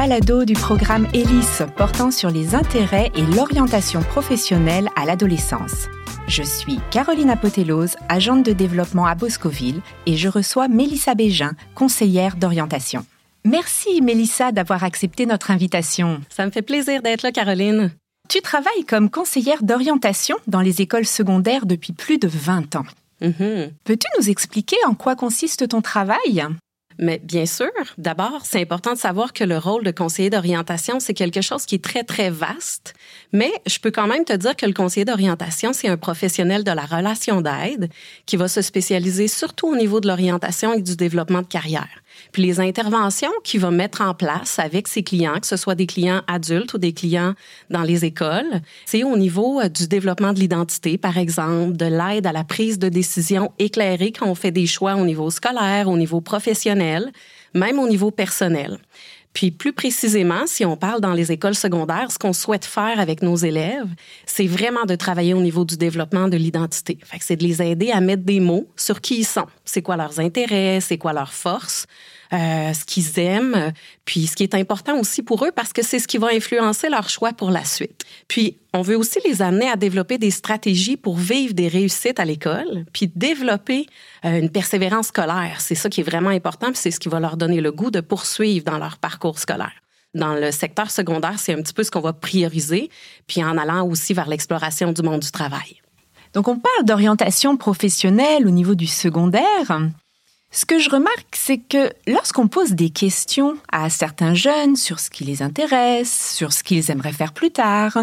balado du programme ELIS portant sur les intérêts et l'orientation professionnelle à l'adolescence. Je suis Caroline Apotelos, agente de développement à Boscoville et je reçois Mélissa Bégin, conseillère d'orientation. Merci Mélissa d'avoir accepté notre invitation. Ça me fait plaisir d'être là, Caroline. Tu travailles comme conseillère d'orientation dans les écoles secondaires depuis plus de 20 ans. Peux-tu nous expliquer en quoi consiste ton travail? Mais bien sûr, d'abord, c'est important de savoir que le rôle de conseiller d'orientation, c'est quelque chose qui est très, très vaste. Mais je peux quand même te dire que le conseiller d'orientation, c'est un professionnel de la relation d'aide qui va se spécialiser surtout au niveau de l'orientation et du développement de carrière. Puis les interventions qu'il va mettre en place avec ses clients, que ce soit des clients adultes ou des clients dans les écoles, c'est au niveau du développement de l'identité, par exemple, de l'aide à la prise de décision éclairée quand on fait des choix au niveau scolaire, au niveau professionnel, même au niveau personnel. Puis plus précisément, si on parle dans les écoles secondaires, ce qu'on souhaite faire avec nos élèves, c'est vraiment de travailler au niveau du développement de l'identité. Fait que c'est de les aider à mettre des mots sur qui ils sont. C'est quoi leurs intérêts, c'est quoi leurs forces, ce qu'ils aiment, puis ce qui est important aussi pour eux parce que c'est ce qui va influencer leur choix pour la suite. Puis, on veut aussi les amener à développer des stratégies pour vivre des réussites à l'école, puis développer une persévérance scolaire. C'est ça qui est vraiment important, puis c'est ce qui va leur donner le goût de poursuivre dans leur parcours scolaire. Dans le secteur secondaire, c'est un petit peu ce qu'on va prioriser, puis en allant aussi vers l'exploration du monde du travail. Donc, on parle d'orientation professionnelle au niveau du secondaire. Ce que je remarque, c'est que lorsqu'on pose des questions à certains jeunes sur ce qui les intéresse, sur ce qu'ils aimeraient faire plus tard,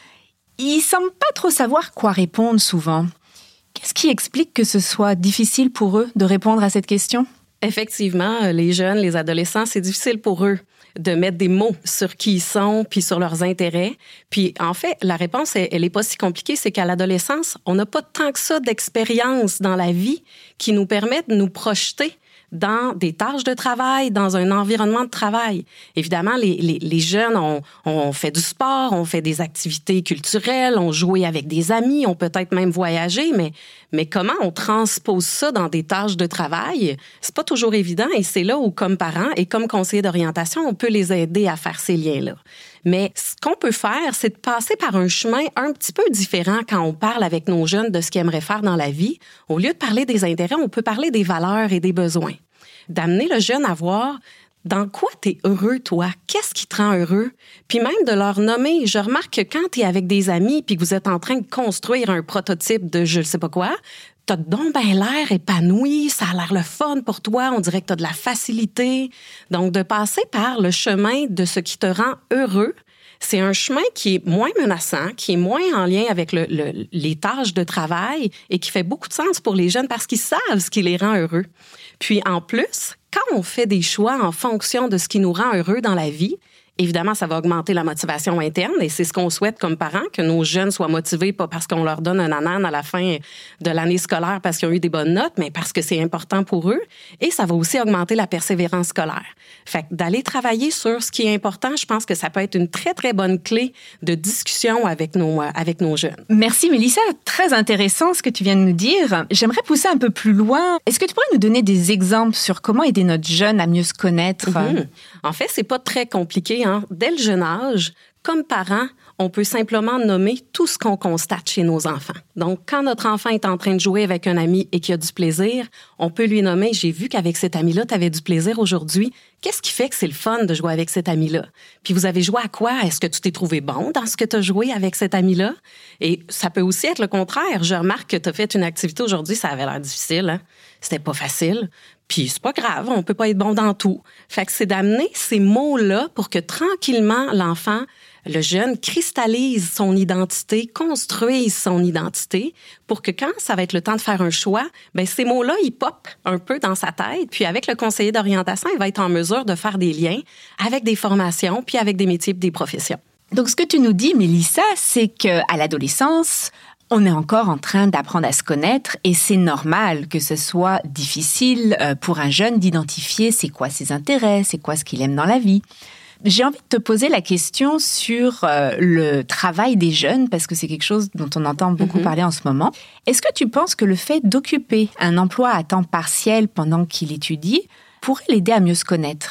ils ne semblent pas trop savoir quoi répondre souvent. Qu'est-ce qui explique que ce soit difficile pour eux de répondre à cette question? Effectivement, les jeunes, les adolescents, c'est difficile pour eux de mettre des mots sur qui ils sont puis sur leurs intérêts. Puis en fait, la réponse, elle est pas si compliquée, c'est qu'à l'adolescence, on n'a pas tant que ça d'expérience dans la vie qui nous permet de nous projeter dans des tâches de travail, dans un environnement de travail. Évidemment, les jeunes ont fait du sport, ont fait des activités culturelles, ont joué avec des amis, ont peut-être même voyagé, mais comment on transpose ça dans des tâches de travail? C'est pas toujours évident et c'est là où, comme parents et comme conseillers d'orientation, on peut les aider à faire ces liens-là. Mais ce qu'on peut faire, c'est de passer par un chemin un petit peu différent quand on parle avec nos jeunes de ce qu'ils aimeraient faire dans la vie. Au lieu de parler des intérêts, on peut parler des valeurs et des besoins. D'amener le jeune à voir dans quoi tu es heureux, toi? Qu'est-ce qui te rend heureux? Puis même de leur nommer. Je remarque que quand tu es avec des amis puis que vous êtes en train de construire un prototype de je ne sais pas quoi, t'as donc ben l'air épanoui, ça a l'air le fun pour toi, on dirait que t'as de la facilité. Donc, de passer par le chemin de ce qui te rend heureux, c'est un chemin qui est moins menaçant, qui est moins en lien avec les tâches de travail et qui fait beaucoup de sens pour les jeunes parce qu'ils savent ce qui les rend heureux. Puis, en plus, quand on fait des choix en fonction de ce qui nous rend heureux dans la vie, évidemment, ça va augmenter la motivation interne et c'est ce qu'on souhaite comme parents, que nos jeunes soient motivés, pas parce qu'on leur donne un ananas à la fin de l'année scolaire parce qu'ils ont eu des bonnes notes, mais parce que c'est important pour eux. Et ça va aussi augmenter la persévérance scolaire. Fait que d'aller travailler sur ce qui est important, je pense que ça peut être une très, très bonne clé de discussion avec nos jeunes. Merci Mélissa, très intéressant ce que tu viens de nous dire. J'aimerais pousser un peu plus loin. Est-ce que tu pourrais nous donner des exemples sur comment aider notre jeune à mieux se connaître? En fait, c'est pas très compliqué. Dès le jeune âge, comme parents, on peut simplement nommer tout ce qu'on constate chez nos enfants. Donc, quand notre enfant est en train de jouer avec un ami et qu'il a du plaisir, on peut lui nommer « J'ai vu qu'avec cet ami-là, tu avais du plaisir aujourd'hui. Qu'est-ce qui fait que c'est le fun de jouer avec cet ami-là? Puis vous avez joué à quoi? Est-ce que tu t'es trouvé bon dans ce que tu as joué avec cet ami-là? » Et ça peut aussi être le contraire. Je remarque que tu as fait une activité aujourd'hui, ça avait l'air difficile, hein? C'était pas facile. Puis c'est pas grave, on peut pas être bon dans tout. Fait que c'est d'amener ces mots-là pour que tranquillement, l'enfant, le jeune, cristallise son identité, construise son identité pour que quand ça va être le temps de faire un choix, ben ces mots-là, ils popent un peu dans sa tête. Puis avec le conseiller d'orientation, il va être en mesure de faire des liens avec des formations puis avec des métiers et des professions. Donc ce que tu nous dis, Mélissa, c'est qu'à l'adolescence, on est encore en train d'apprendre à se connaître et c'est normal que ce soit difficile pour un jeune d'identifier c'est quoi ses intérêts, c'est quoi ce qu'il aime dans la vie. J'ai envie de te poser la question sur le travail des jeunes, parce que c'est quelque chose dont on entend beaucoup parler en ce moment. Est-ce que tu penses que le fait d'occuper un emploi à temps partiel pendant qu'il étudie pourrait l'aider à mieux se connaître?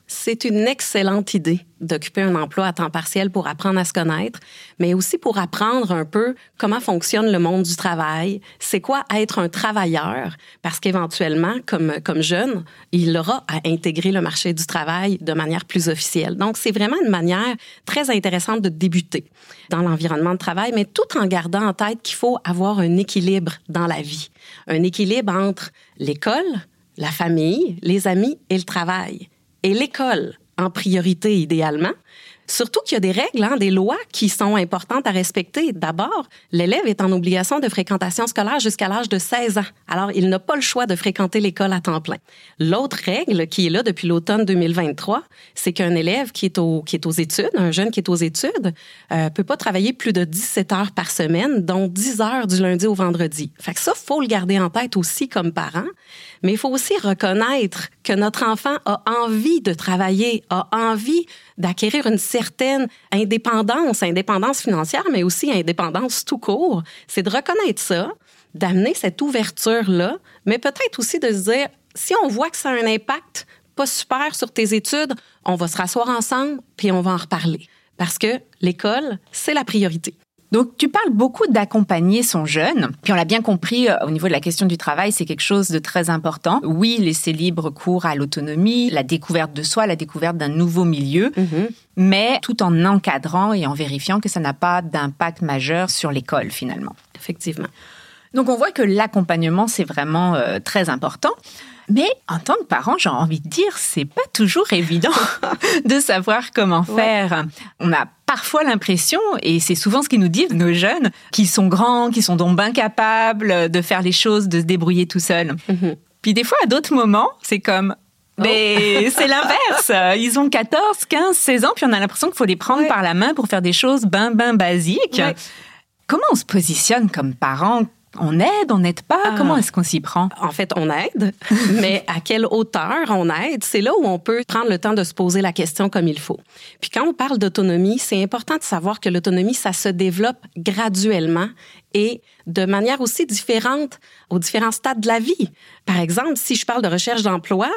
c'est une excellente idée d'occuper un emploi à temps partiel pour apprendre à se connaître, mais aussi pour apprendre un peu comment fonctionne le monde du travail, c'est quoi être un travailleur, parce qu'éventuellement, comme jeune, il aura à intégrer le marché du travail de manière plus officielle. Donc, c'est vraiment une manière très intéressante de débuter dans l'environnement de travail, mais tout en gardant en tête qu'il faut avoir un équilibre dans la vie. Un équilibre entre l'école, la famille, les amis et le travail. Et l'école en priorité, idéalement. Surtout qu'il y a des règles, des lois qui sont importantes à respecter. D'abord, l'élève est en obligation de fréquentation scolaire jusqu'à l'âge de 16 ans. Alors, il n'a pas le choix de fréquenter l'école à temps plein. L'autre règle qui est là depuis l'automne 2023, c'est qu'un élève qui est aux études, un jeune qui est aux études, peut pas travailler plus de 17 heures par semaine, dont 10 heures du lundi au vendredi. Fait que ça, faut le garder en tête aussi comme parent. Mais il faut aussi reconnaître que notre enfant a envie de travailler, a envie d'acquérir une certaine indépendance financière, mais aussi indépendance tout court. C'est de reconnaître ça, d'amener cette ouverture-là, mais peut-être aussi de se dire, si on voit que ça a un impact pas super sur tes études, on va se rasseoir ensemble puis on va en reparler. Parce que l'école, c'est la priorité. Donc, tu parles beaucoup d'accompagner son jeune. Puis on l'a bien compris, au niveau de la question du travail, c'est quelque chose de très important. Oui, laisser libre cours à l'autonomie, la découverte de soi, la découverte d'un nouveau milieu, mais tout en encadrant et en vérifiant que ça n'a pas d'impact majeur sur l'école, finalement. Effectivement. Donc, on voit que l'accompagnement, c'est vraiment très important. Mais en tant que parent, j'ai envie de dire, c'est pas toujours évident de savoir comment faire. On a parfois l'impression, et c'est souvent ce qu'ils nous disent, nos jeunes, qu'ils sont grands, qu'ils sont donc incapables de faire les choses, de se débrouiller tout seuls. Puis des fois, à d'autres moments, c'est comme... Mais c'est l'inverse. Ils ont 14, 15, 16 ans, puis on a l'impression qu'il faut les prendre par la main pour faire des choses ben basiques. Comment on se positionne comme parent ? On aide, on n'aide pas? Comment est-ce qu'on s'y prend? En fait, on aide, mais à quelle hauteur on aide? C'est là où on peut prendre le temps de se poser la question comme il faut. Puis quand on parle d'autonomie, c'est important de savoir que l'autonomie, ça se développe graduellement et de manière aussi différente aux différents stades de la vie. Par exemple, si je parle de recherche d'emploi,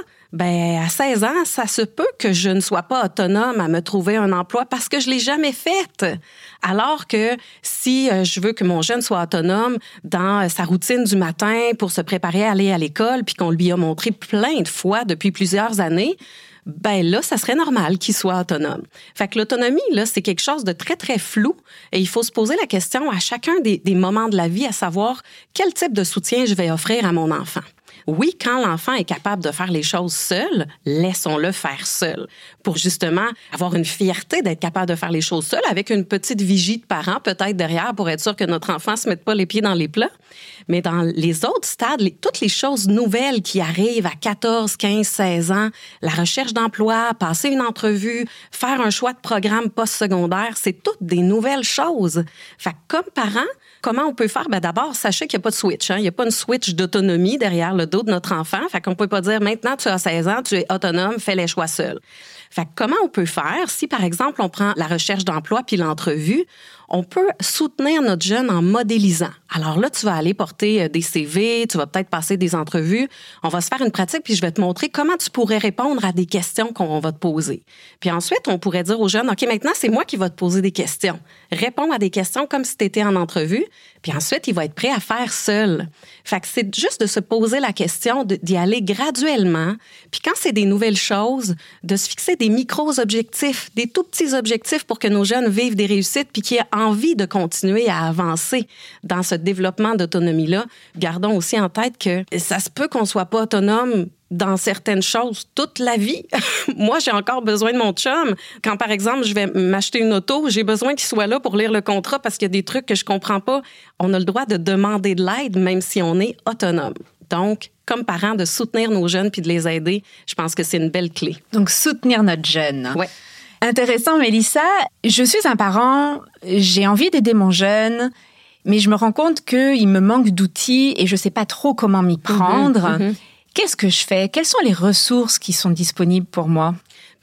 à 16 ans, ça se peut que je ne sois pas autonome à me trouver un emploi parce que je l'ai jamais fait. Alors que si je veux que mon jeune soit autonome dans sa routine du matin pour se préparer à aller à l'école puis qu'on lui a montré plein de fois depuis plusieurs années, là, ça serait normal qu'il soit autonome. Fait que l'autonomie, là, c'est quelque chose de très, très flou et il faut se poser la question à chacun des moments de la vie, à savoir quel type de soutien je vais offrir à mon enfant. Oui, quand l'enfant est capable de faire les choses seul, laissons-le faire seul pour justement avoir une fierté d'être capable de faire les choses seul avec une petite vigie de parents peut-être derrière pour être sûr que notre enfant se mette pas les pieds dans les plats. Mais dans les autres stades, toutes les choses nouvelles qui arrivent à 14, 15, 16 ans, la recherche d'emploi, passer une entrevue, faire un choix de programme postsecondaire, c'est toutes des nouvelles choses. Fait que comme parents, comment on peut faire? D'abord, sachez qu'il n'y a pas de switch. Il n'y a pas une switch d'autonomie derrière le dos de notre enfant. Fait qu'on peut pas dire, maintenant, tu as 16 ans, tu es autonome, fais les choix seul. Fait que comment on peut faire? Si, par exemple, on prend la recherche d'emploi puis l'entrevue, on peut soutenir notre jeune en modélisant. Alors là, tu vas aller porter des CV, tu vas peut-être passer des entrevues. On va se faire une pratique, puis je vais te montrer comment tu pourrais répondre à des questions qu'on va te poser. Puis ensuite, on pourrait dire aux jeunes, OK, maintenant, c'est moi qui va te poser des questions. Réponds à des questions comme si tu étais en entrevue, puis ensuite, il va être prêt à faire seul. Fait que c'est juste de se poser la question, d'y aller graduellement. Puis quand c'est des nouvelles choses, de se fixer des micro-objectifs, des tout petits objectifs pour que nos jeunes vivent des réussites puis qu'ils aient envie de continuer à avancer dans ce développement d'autonomie-là. Gardons aussi en tête que ça se peut qu'on soit pas autonome dans certaines choses toute la vie. Moi, j'ai encore besoin de mon chum. Quand, par exemple, je vais m'acheter une auto, j'ai besoin qu'il soit là pour lire le contrat parce qu'il y a des trucs que je comprends pas. On a le droit de demander de l'aide même si on est autonome. Donc, comme parents, de soutenir nos jeunes puis de les aider, je pense que c'est une belle clé. Donc, soutenir notre jeune. Ouais. Intéressant, Mélissa. Je suis un parent, j'ai envie d'aider mon jeune, mais je me rends compte qu'il me manque d'outils et je sais pas trop comment m'y prendre. Qu'est-ce que je fais? Quelles sont les ressources qui sont disponibles pour moi?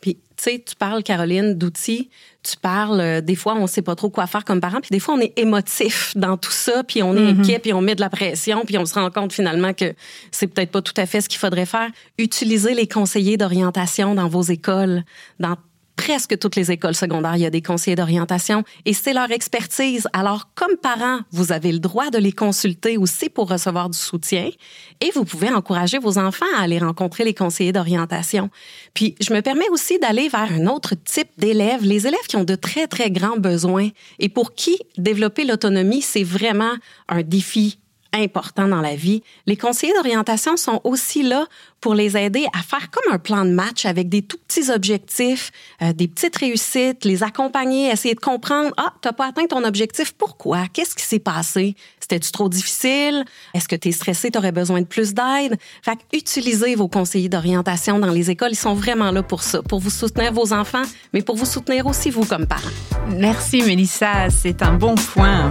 Puis, tu sais, tu parles, Caroline, d'outils. Tu parles, des fois, on ne sait pas trop quoi faire comme parent. Puis des fois, on est émotif dans tout ça. Puis on est inquiet, puis on met de la pression. Puis on se rend compte finalement que c'est peut-être pas tout à fait ce qu'il faudrait faire. Utilisez les conseillers d'orientation dans vos écoles, dans presque toutes les écoles secondaires, il y a des conseillers d'orientation et c'est leur expertise. Alors, comme parents, vous avez le droit de les consulter aussi pour recevoir du soutien et vous pouvez encourager vos enfants à aller rencontrer les conseillers d'orientation. Puis, je me permets aussi d'aller vers un autre type d'élèves, les élèves qui ont de très, très grands besoins et pour qui développer l'autonomie, c'est vraiment un défi important dans la vie. Les conseillers d'orientation sont aussi là pour les aider à faire comme un plan de match avec des tout petits objectifs, des petites réussites, les accompagner, essayer de comprendre, t'as pas atteint ton objectif, pourquoi? Qu'est-ce qui s'est passé? C'était-tu trop difficile? Est-ce que t'es stressé, t'aurais besoin de plus d'aide? Fait que utilisez vos conseillers d'orientation dans les écoles, ils sont vraiment là pour ça, pour vous soutenir vos enfants, mais pour vous soutenir aussi vous comme parents. Merci Mélissa, c'est un bon point.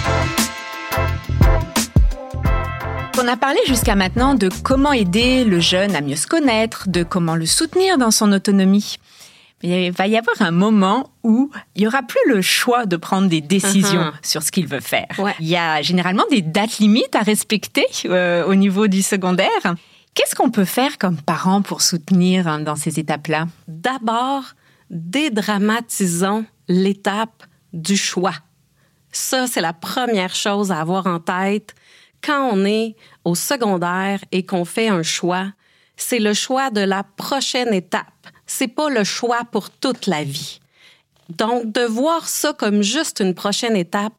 On a parlé jusqu'à maintenant de comment aider le jeune à mieux se connaître, de comment le soutenir dans son autonomie. Mais il va y avoir un moment où il n'y aura plus le choix de prendre des décisions sur ce qu'il veut faire. Ouais. Il y a généralement des dates limites à respecter au niveau du secondaire. Qu'est-ce qu'on peut faire comme parents pour soutenir dans ces étapes-là? D'abord, dédramatisons l'étape du choix. Ça, c'est la première chose à avoir en tête. Quand on est au secondaire et qu'on fait un choix, c'est le choix de la prochaine étape. C'est pas le choix pour toute la vie. Donc, de voir ça comme juste une prochaine étape,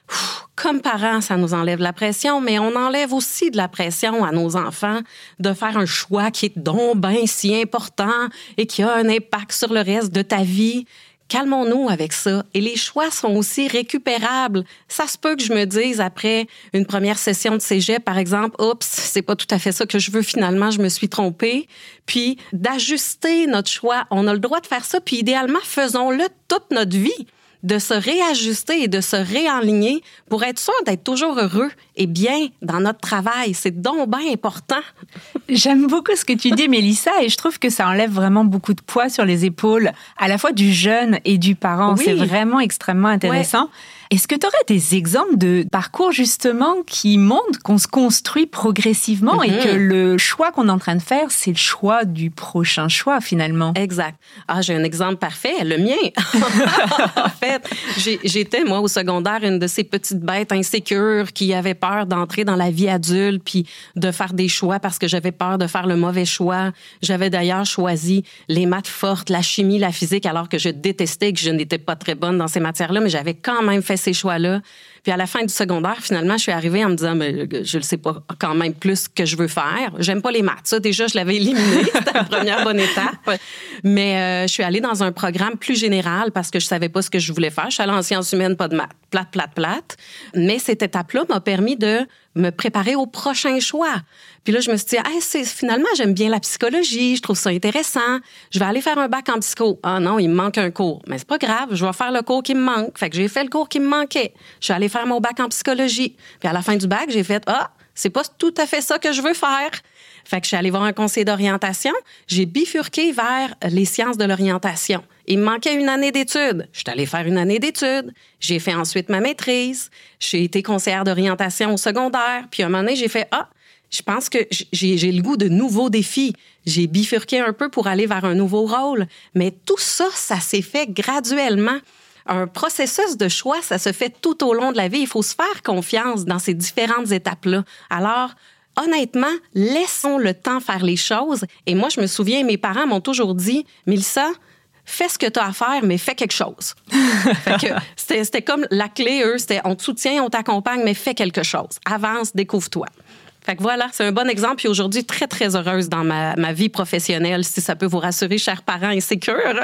comme parents, ça nous enlève la pression, mais on enlève aussi de la pression à nos enfants de faire un choix qui est donc ben si important et qui a un impact sur le reste de ta vie. Calmons-nous avec ça. Et les choix sont aussi récupérables. Ça se peut que je me dise après une première session de cégep, par exemple, oups, c'est pas tout à fait ça que je veux finalement, je me suis trompée. Puis d'ajuster notre choix. On a le droit de faire ça, puis idéalement, faisons-le toute notre vie. De se réajuster et de se réaligner pour être sûr d'être toujours heureux et bien dans notre travail. C'est donc bien important. J'aime beaucoup ce que tu dis, Mélissa, et je trouve que ça enlève vraiment beaucoup de poids sur les épaules, à la fois du jeune et du parent. Oui. C'est vraiment extrêmement intéressant. Ouais. Est-ce que tu aurais des exemples de parcours, justement, qui montrent qu'on se construit progressivement et que le choix qu'on est en train de faire, c'est le choix du prochain choix, finalement? Exact. J'ai un exemple parfait, le mien. En fait, j'étais, moi, au secondaire, une de ces petites bêtes insécures qui avait peur d'entrer dans la vie adulte puis de faire des choix parce que j'avais peur de faire le mauvais choix. J'avais d'ailleurs choisi les maths fortes, la chimie, la physique, alors que je détestais, que je n'étais pas très bonne dans ces matières-là, mais j'avais quand même fait ces choix-là. Puis à la fin du secondaire, finalement, je suis arrivée en me disant, mais je ne sais pas quand même plus que je veux faire. J'aime pas les maths. Ça, déjà, je l'avais éliminé. C'était la première bonne étape. Mais je suis allée dans un programme plus général parce que je savais pas ce que je voulais faire. Je suis allée en sciences humaines, pas de maths. Plate. Mais cette étape-là m'a permis de me préparer au prochain choix. Puis là, je me suis dit, finalement, j'aime bien la psychologie, je trouve ça intéressant. Je vais aller faire un bac en psycho. Ah non, il me manque un cours. Mais c'est pas grave, je vais faire le cours qui me manque. Fait que j'ai fait le cours qui me manquait. Je suis allée faire mon bac en psychologie. Puis à la fin du bac, j'ai fait, c'est pas tout à fait ça que je veux faire. Fait que je suis allée voir un conseiller d'orientation. J'ai bifurqué vers les sciences de l'orientation. Il me manquait une année d'études. Je suis allée faire une année d'études. J'ai fait ensuite ma maîtrise. J'ai été conseillère d'orientation au secondaire. Puis à un moment donné, j'ai fait, je pense que j'ai le goût de nouveaux défis. J'ai bifurqué un peu pour aller vers un nouveau rôle. Mais tout ça, ça s'est fait graduellement. Un processus de choix, ça se fait tout au long de la vie. Il faut se faire confiance dans ces différentes étapes-là. Alors, honnêtement, laissons le temps faire les choses. Et moi, je me souviens, mes parents m'ont toujours dit, Mélissa, fais ce que tu as à faire, mais fais quelque chose. Fait que c'était comme la clé, c'était on te soutient, on t'accompagne, mais fais quelque chose. Avance, découvre-toi. Fait que voilà, c'est un bon exemple. Puis aujourd'hui, très, très heureuse dans ma vie professionnelle, si ça peut vous rassurer, chers parents insécures.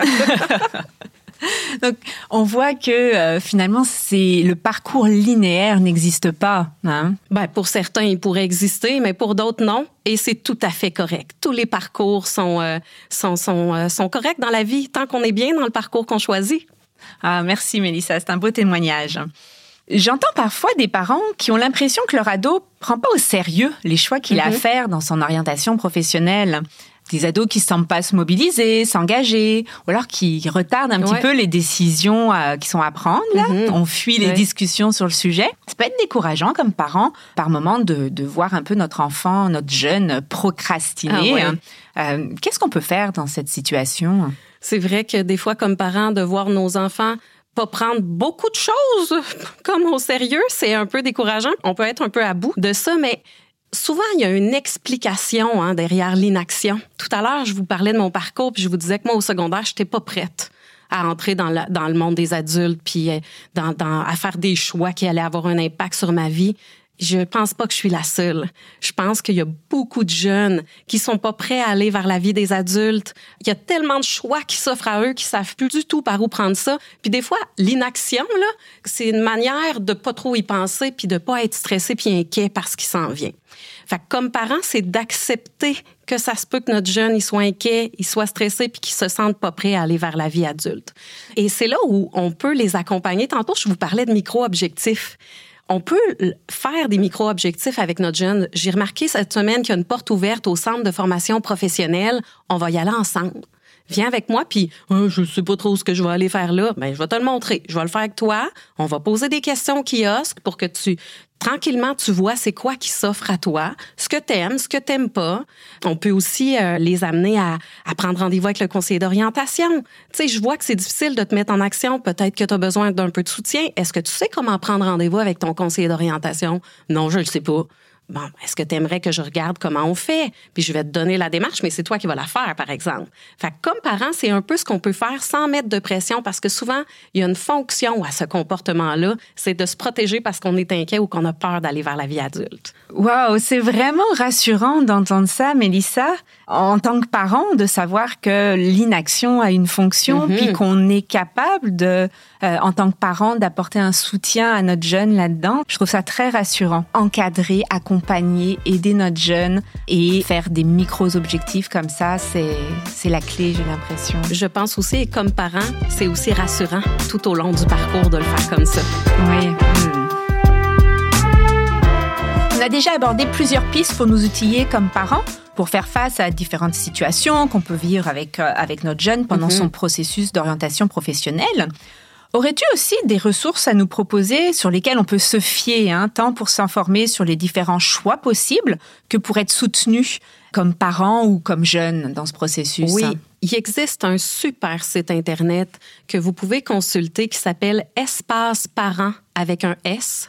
Donc, on voit que finalement, le parcours linéaire n'existe pas. Hein? Pour certains, il pourrait exister, mais pour d'autres, non. Et c'est tout à fait correct. Tous les parcours sont corrects dans la vie, tant qu'on est bien dans le parcours qu'on choisit. Merci, Mélissa. C'est un beau témoignage. J'entends parfois des parents qui ont l'impression que leur ado prend pas au sérieux les choix qu'il a à faire dans son orientation professionnelle. des ados qui ne semblent pas se mobiliser, s'engager, ou alors qui retardent un petit peu les décisions qui sont à prendre. Là. On fuit les discussions sur le sujet. Ça peut être décourageant comme parents, par moment, de voir un peu notre enfant, notre jeune procrastiner. Qu'est-ce qu'on peut faire dans cette situation? C'est vrai que des fois, comme parents, de voir nos enfants pas prendre beaucoup de choses comme au sérieux, c'est un peu décourageant. On peut être un peu à bout de ça, mais souvent, il y a une explication derrière l'inaction. Tout à l'heure, je vous parlais de mon parcours, puis je vous disais que moi, au secondaire, je n'étais pas prête à entrer dans le monde des adultes, puis à faire des choix qui allaient avoir un impact sur ma vie. Je pense pas que je suis la seule. Je pense qu'il y a beaucoup de jeunes qui sont pas prêts à aller vers la vie des adultes. Il y a tellement de choix qui s'offrent à eux qui savent plus du tout par où prendre ça. Puis des fois, l'inaction, là, c'est une manière de pas trop y penser puis de pas être stressé puis inquiet par ce qui s'en vient. Fait que comme parents, c'est d'accepter que ça se peut que notre jeune, il soit inquiet, il soit stressé puis qu'il se sente pas prêt à aller vers la vie adulte. Et c'est là où on peut les accompagner. Tantôt, je vous parlais de micro-objectifs. On peut faire des micro-objectifs avec notre jeune. J'ai remarqué cette semaine qu'il y a une porte ouverte au centre de formation professionnelle. On va y aller ensemble. Viens avec moi, puis je sais pas trop ce que je vais aller faire là. Ben, je vais te le montrer. Je vais le faire avec toi. On va poser des questions au kiosque pour que tranquillement, tu vois c'est quoi qui s'offre à toi, ce que t'aimes, ce que t'aimes pas. On peut aussi les amener à prendre rendez-vous avec le conseiller d'orientation. Tu sais, je vois que c'est difficile de te mettre en action. Peut-être que tu as besoin d'un peu de soutien. Est-ce que tu sais comment prendre rendez-vous avec ton conseiller d'orientation? Non, je le sais pas. Bon, est-ce que tu aimerais que je regarde comment on fait? Puis je vais te donner la démarche, mais c'est toi qui vas la faire, par exemple. Fait que comme parent, c'est un peu ce qu'on peut faire sans mettre de pression parce que souvent, il y a une fonction à ce comportement-là, c'est de se protéger parce qu'on est inquiet ou qu'on a peur d'aller vers la vie adulte. Wow, c'est vraiment rassurant d'entendre ça, Mélissa, en tant que parent, de savoir que l'inaction a une fonction, puis qu'on est capable de, en tant que parent, d'apporter un soutien à notre jeune là-dedans. Je trouve ça très rassurant. Encadrer, accompagner, aider notre jeune et faire des micro-objectifs comme ça, c'est la clé, j'ai l'impression. Je pense aussi, et comme parent, c'est aussi rassurant tout au long du parcours de le faire comme ça. Oui. On a déjà abordé plusieurs pistes pour nous outiller comme parents pour faire face à différentes situations qu'on peut vivre avec notre jeune pendant son processus d'orientation professionnelle. Aurais-tu aussi des ressources à nous proposer sur lesquelles on peut se fier, tant pour s'informer sur les différents choix possibles que pour être soutenu comme parent ou comme jeune dans ce processus? Oui, il existe un super site Internet que vous pouvez consulter qui s'appelle espaceparent avec un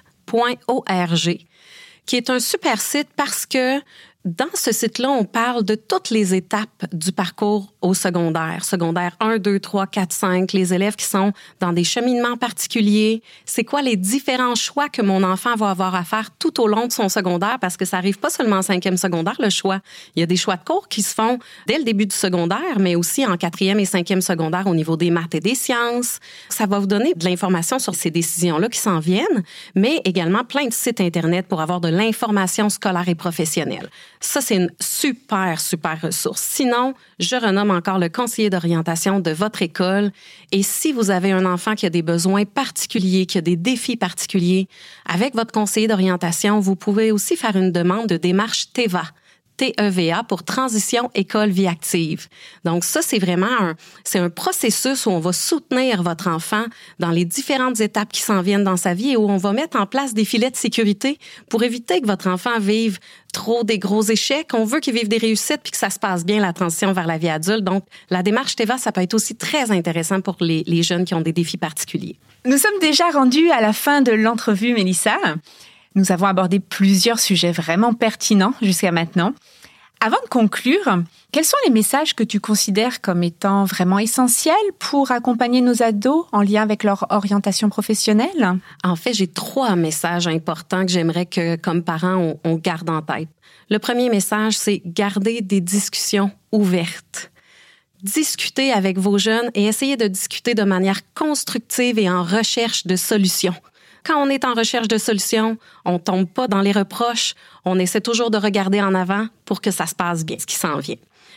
s.org, qui est un super site parce que dans ce site-là, on parle de toutes les étapes du parcours au secondaire. Secondaire 1, 2, 3, 4, 5, les élèves qui sont dans des cheminements particuliers. C'est quoi les différents choix que mon enfant va avoir à faire tout au long de son secondaire parce que ça arrive pas seulement en 5e secondaire, le choix. Il y a des choix de cours qui se font dès le début du secondaire, mais aussi en 4e et 5e secondaire au niveau des maths et des sciences. Ça va vous donner de l'information sur ces décisions-là qui s'en viennent, mais également plein de sites Internet pour avoir de l'information scolaire et professionnelle. Ça, c'est une super, super ressource. Sinon, je renomme encore le conseiller d'orientation de votre école. Et si vous avez un enfant qui a des besoins particuliers, qui a des défis particuliers, avec votre conseiller d'orientation, vous pouvez aussi faire une demande de démarche TEVA. TEVA pour Transition École Vie Active. Donc ça, c'est vraiment un processus où on va soutenir votre enfant dans les différentes étapes qui s'en viennent dans sa vie et où on va mettre en place des filets de sécurité pour éviter que votre enfant vive trop des gros échecs. On veut qu'il vive des réussites puis que ça se passe bien, la transition vers la vie adulte. Donc, la démarche TEVA, ça peut être aussi très intéressant pour les jeunes qui ont des défis particuliers. Nous sommes déjà rendus à la fin de l'entrevue, Mélissa. Nous avons abordé plusieurs sujets vraiment pertinents jusqu'à maintenant. Avant de conclure, quels sont les messages que tu considères comme étant vraiment essentiels pour accompagner nos ados en lien avec leur orientation professionnelle? En fait, j'ai 3 messages importants que j'aimerais que, comme parents, on garde en tête. Le premier message, c'est garder des discussions ouvertes. Discutez avec vos jeunes et essayez de discuter de manière constructive et en recherche de solutions. Quand on est en recherche de solutions, on tombe pas dans les reproches. On essaie toujours de regarder en avant pour que ça se passe bien, ce qui s'en vient.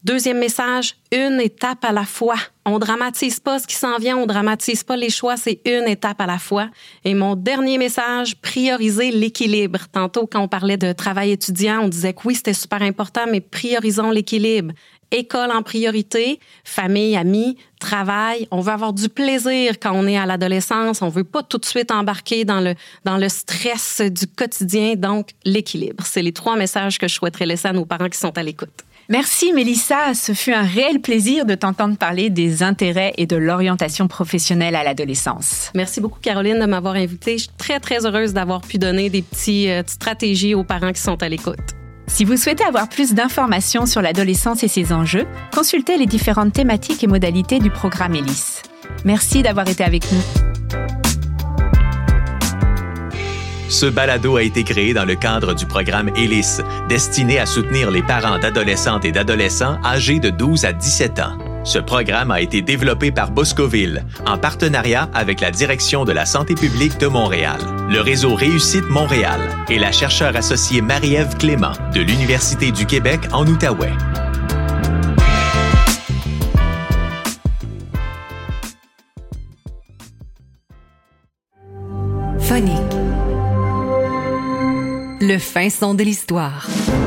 Deuxième message, une étape à la fois. On dramatise pas ce qui s'en vient, on dramatise pas les choix, c'est une étape à la fois. Et mon dernier message, prioriser l'équilibre. Tantôt, quand on parlait de travail étudiant, on disait que oui, c'était super important, mais priorisons l'équilibre. École en priorité, famille, amis, travail. On veut avoir du plaisir quand on est à l'adolescence. On veut pas tout de suite embarquer dans le stress du quotidien. Donc, l'équilibre. C'est les 3 messages que je souhaiterais laisser à nos parents qui sont à l'écoute. Merci Mélissa, ce fut un réel plaisir de t'entendre parler des intérêts et de l'orientation professionnelle à l'adolescence. Merci beaucoup Caroline de m'avoir invitée. Je suis très, très heureuse d'avoir pu donner des petites stratégies aux parents qui sont à l'écoute. Si vous souhaitez avoir plus d'informations sur l'adolescence et ses enjeux, consultez les différentes thématiques et modalités du programme ELIS. Merci d'avoir été avec nous. Ce balado a été créé dans le cadre du programme ELIS, destiné à soutenir les parents d'adolescentes et d'adolescents âgés de 12 à 17 ans. Ce programme a été développé par Boscoville, en partenariat avec la Direction de la santé publique de Montréal, le réseau Réussite Montréal et la chercheure associée Marie-Ève Clément de l'Université du Québec en Outaouais. Phonique. Le fin son de l'histoire.